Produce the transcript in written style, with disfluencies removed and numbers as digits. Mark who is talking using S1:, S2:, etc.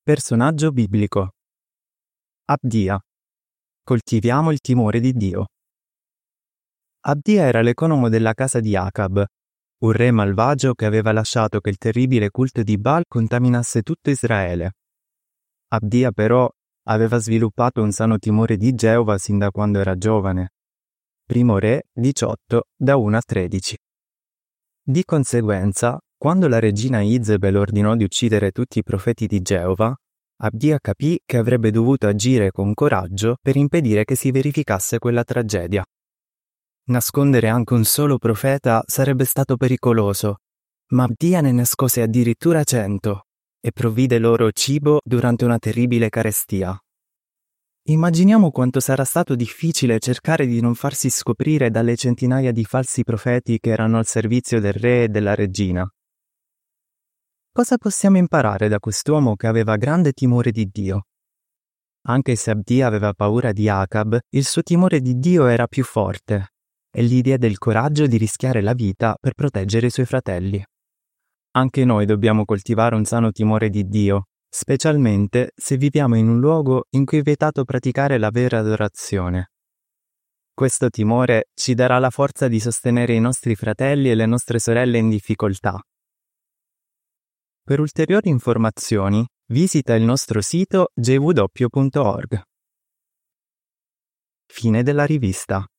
S1: Personaggio biblico. Abdija. Coltiviamo il timore di Dio. Abdija era l'economo della casa di Acab, un re malvagio che aveva lasciato che il terribile culto di Baal contaminasse tutto Israele. Abdija però aveva sviluppato un sano timore di Geova sin da quando era giovane. Primo Re 18, da 1 a 13. Di conseguenza, quando la regina Izebel ordinò di uccidere tutti i profeti di Geova, Abdija capì che avrebbe dovuto agire con coraggio per impedire che si verificasse quella tragedia. Nascondere anche un solo profeta sarebbe stato pericoloso, ma Abdija ne nascose addirittura 100 e provvide loro cibo durante una terribile carestia. Immaginiamo quanto sarà stato difficile cercare di non farsi scoprire dalle centinaia di falsi profeti che erano al servizio del re e della regina. Cosa possiamo imparare da quest'uomo che aveva grande timore di Dio? Anche se Abdija aveva paura di Acab, il suo timore di Dio era più forte, e gli diede il coraggio di rischiare la vita per proteggere i suoi fratelli. Anche noi dobbiamo coltivare un sano timore di Dio, specialmente se viviamo in un luogo in cui è vietato praticare la vera adorazione. Questo timore ci darà la forza di sostenere i nostri fratelli e le nostre sorelle in difficoltà. Per ulteriori informazioni, visita il nostro sito jw.org. Fine della rivista.